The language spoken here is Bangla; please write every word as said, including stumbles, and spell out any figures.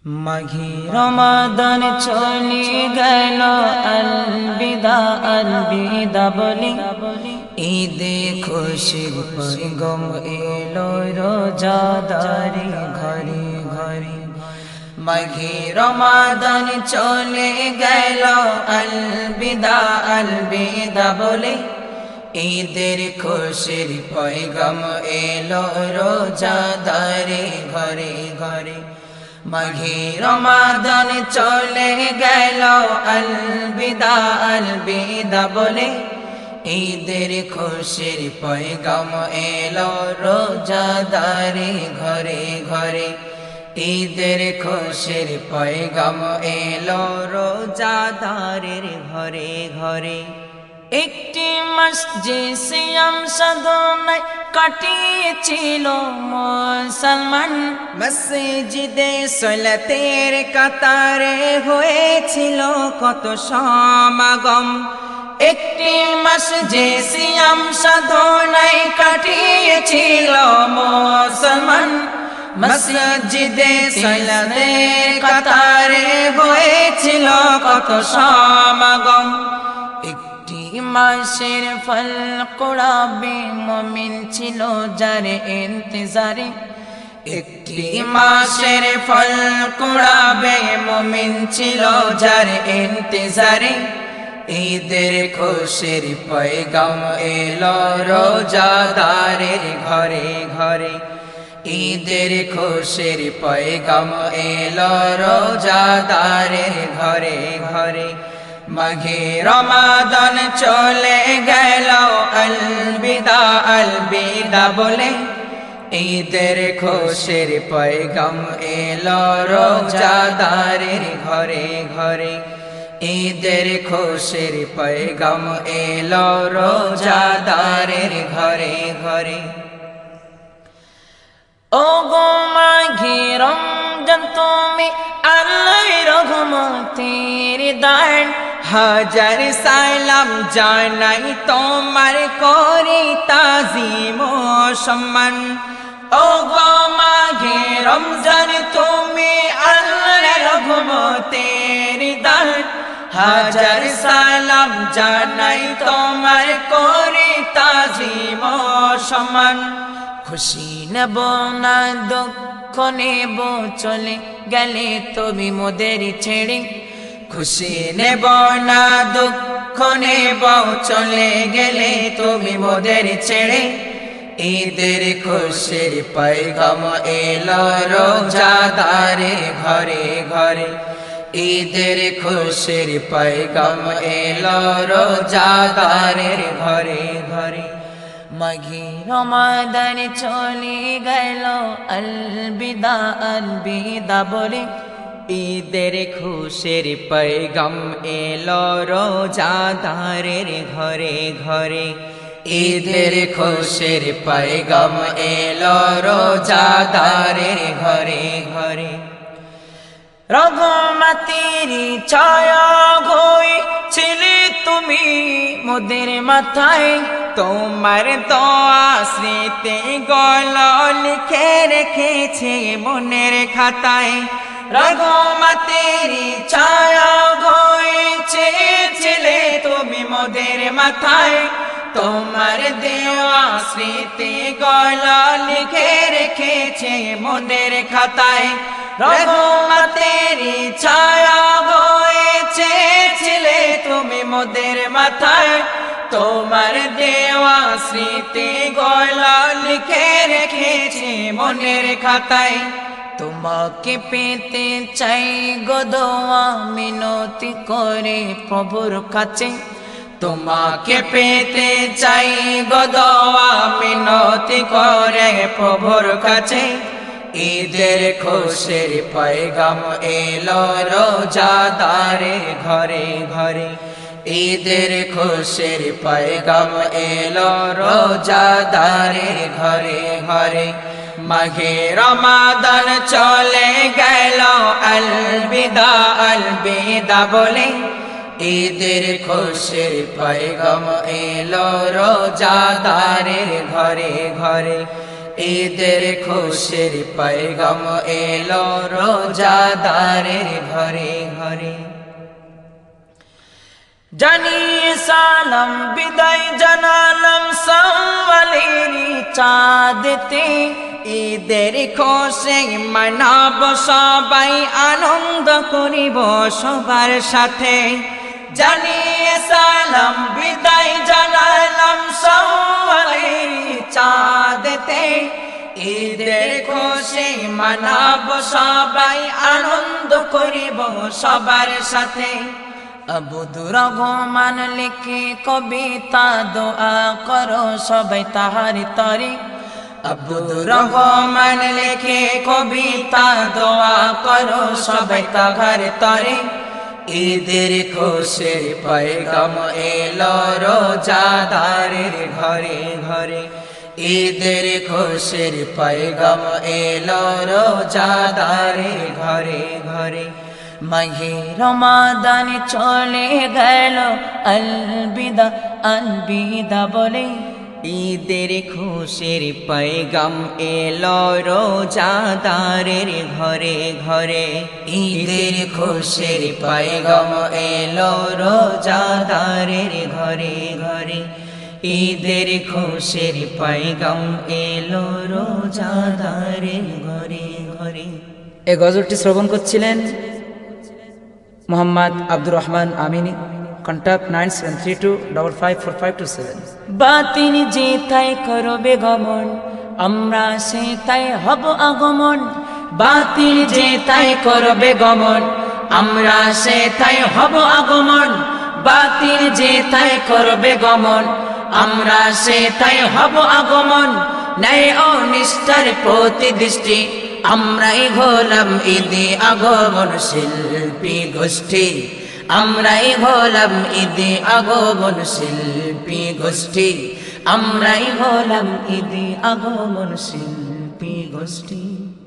মাঘে রমাদান চলে গেল আলবিদা আলবিদা বলি ঈদে খুশির পয়গম এলো রোজাদারি ঘরে ঘরে। মাঘে রমাদান চলে গেল আলবিদা আলবিদা বলি ঈদের খুশির পয়গম এলো রোজাদারি ঘরে ঘরে। মাঘে রমাদান চলে গেল আলবিদা আলবিদা বলে ঈদের খুশির পয়গাম এলো রোজাদারি ঘরে ঘরে। ঈদের খুশির পয়গাম এলো রোজাদারের ঘরে ঘরে। একটি মাস যে সিয়াম সাধনায় কাটিয়েছিল মুসলমান, মসজিদে সলাতের কাতারে হয়েছিল কত সমাগম। একটি মাস যে সিয়াম সাধনায় কাটিয়েছিল মুসলমান, মসজিদে সলাতের কাতারে হয়েছিল কত সমাগম। মাসের ফল কুড়াবে মুমিন ছিল যার ইন্তজারে। একটি মাসের ফল কুড়াবে মুমিন ছিল যার ইন্তজারে। ঈদের খুশির পয়গাম এলো রোজাদারের ঘরে ঘরে। ঈদের খুশির পয়গাম এলো রোজাদারের ঘরে ঘরে। মাঘে রমাদান চলে গেল আলবিদা আলবিদা বলে ঈদের খুশির পয়গাম এলো রোজাদারের ঘরে ঘরে। ঈদের খুশির পয়গাম এলো রোজাদারের ঘরে ঘরে। ও গো মাঘে রমজান তুমি আল্লাহর রহমতের দান, হাজার সালাম জানাই তোমার করি তাজিম ও সম্মান। ও গো মাঘে রমজান তুমি আল্লাহর রহমতের দান, হাজার সালাম জানাই তোমার করি তাজিম ও সম্মান। খুশি নেব না দুঃখ নেব চলে গেলে তুমি মোদের ছেড়ে। খুশি নেব না দুঃখ নেব চলে গেলে তুমি মোদের ছেড়ে। ঈদের খুশির পয়গাম এলো রোজাদারে ঘরে ঘরে। ঈদের খুশির পয়গাম এলো রোজাদারের ঘরে ঘরে। মাঘে রমাদান চলে গেল আলবিদা আলবিদা বলে ঈদের খুশির পয়গাম এলো রোজাদারের ঘরে ঘরে। ঈদের খুশির পয়গাম এলো রোজাদারের ঘরে ঘরে। রহমতের ছায়া হয়ে ছিলে তুমি মোদের মাথায়, তোমার দোয়া স্মৃতি গল লিখে রেখেছে মনের খাতায়। রহমতের ছায়া হয়েছে ছিলে তুমি মোদের মাথায়, তোমার দেওয়া স্মৃতি গল লিখে রেখেছে মনের খাতায়। রহমতের ছায়া হয়েছে ছিলে তুমি মোদের মাথায়, তোমার দেওয়া স্মৃতি গলা লিখে রেখেছে মনের খাতায়। তোমাকে পেতে চাই গো দোয়া মিনতি করে প্রভুর কাছে। তোমাকে পেতে চাই গো দোয়া মিনতি করে প্রভুর কাছে। ঈদের খুশির পয়গাম এলো রোজাদারের ঘরে ঘরে। ঈদের খুশির পয়গাম এলো রোজাদারের ঘরে ঘরে। মাঘে রমাদান চলে গেল আলবিদা আলবিদা বলে ঈদের খুশির পয়গাম এলো রোজাদারের ঘরে ঘরে। ঈদের খুশির পয়গাম এলো রোজাদারের ঘরে ঘরে। জানিয়ে সালাম বিদায় জানালাম সওয়ালের চাঁদতে, ঈদের খুশি মানাব সবাই আনন্দ করিব সবার সাথে। জানিয়ে সালাম বিদায় জানালাম সওয়ালের চাঁদতে, ঈদের খুশি মানাব সবাই আনন্দ করিব সবার সাথে। আবুদুর রহমান লিখে কবিতা দোয়া করো সবাই তাহার তরে। আবুদুর রহমান লিখে কবিতা দোয়া করো সবাই তাহার তরে। ঈদের খুশির পয়গাম এলো রোজাদারের ঘরে ঘরে। ঈদের খুশির পয়গাম এলো রোজাদারের ঘরে ঘরে। মাহে রমাদান চলে গেল আলবিদা আলবিদা বলে, ঈদের খুশির পয়গাম এলো রোজাদারের ঘরে ঘরে। ঈদের খুশির পয়গাম এলো রোজাদারের ঘরে ঘরে। ঈদের খুশির পয়গাম এলো রোজাদারের ঘরে ঘরে। এই গজলটি শ্রবণ করছিলেন Mohammad Abdur Rahman Amini. Contact nine seven three two double five four five two seven. বাতিল যে তাই করবে গমন, আমরা সে তাই হব আগমন। বাতিল যে তাই করবে গমন, আমরা সে তাই হব আগমন। বাতিল যে তাই করবে গমন, আমরা সে তাই হব আগমন। ন্যায় ও নিষ্ঠার প্রতি দৃষ্টি, আমরাই হলাম ঈদে আগমন শিল্পী গোষ্ঠী। আমরাই হলাম ঈদে আগমন শিল্পী গোষ্ঠী। আমরাই হলাম ঈদে আগমন শিল্পী গোষ্ঠী।